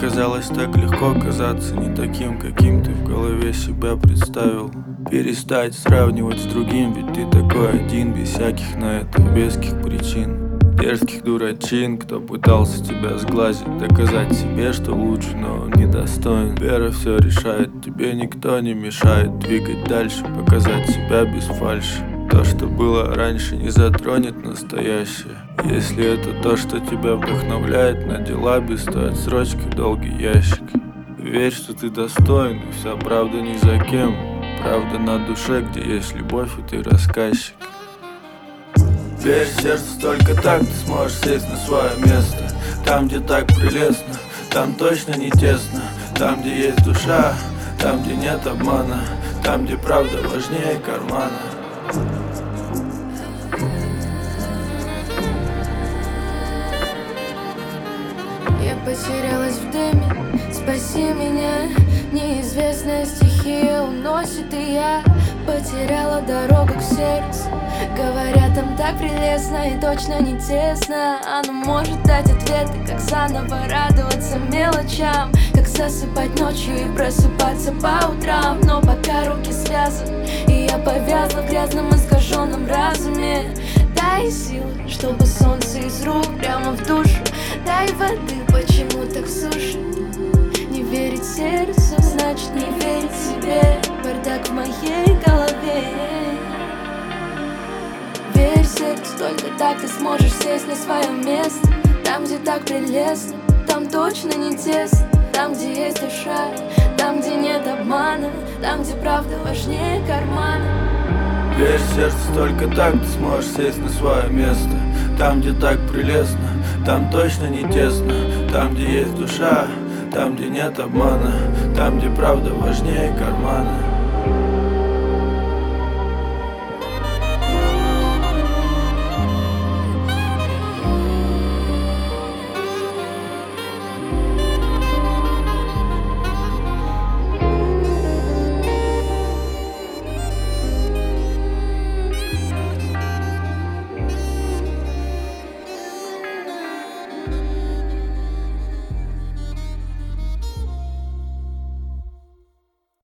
Оказалось так легко казаться не таким, каким ты в голове себя представил. Перестать сравнивать с другим, ведь ты такой один, без всяких на это веских причин. Дерзких дурачин, кто пытался тебя сглазить, доказать себе, что лучше, но он недостоин. Вера все решает, тебе никто не мешает двигать дальше, показать себя без фальши. То, что было раньше, не затронет настоящее. Если это то, что тебя вдохновляет на дела без той отсрочки, долгий ящик. Верь, что ты достоин, и вся правда ни за кем. Правда на душе, где есть любовь, и ты рассказчик. Верь в сердце, только так ты сможешь сесть на свое место. Там, где так прелестно, там точно не тесно. Там, где есть душа, там, где нет обмана. Там, где правда важнее кармана. Я потерялась в дыме, спаси меня. Неизвестная стихия уносит, и я потеряла дорогу к сердцу. Говорят, там так прелестно и точно не тесно. Оно может дать ответы, как заново радоваться мелочам, как засыпать ночью и просыпаться по утрам. Но пока руки связаны, и я повязла в грязном искаженном разуме. Дай силы, чтобы солнце из рук прямо в душу. Дай воды, почему так сушит? Не верить сердцу, значит не верить себе. Бардак в моей голове. Верь сердцу, только так ты сможешь сесть на свое место. Там, где так прелестно, там точно не тесно. Там, где есть душа, там, где нет обмана. Там, где правда важнее кармана. Верь сердцу, только так ты сможешь сесть на свое место. Там, где так прелестно, там точно не тесно. Там, где есть душа, там, где нет обмана. Там, где правда важнее кармана.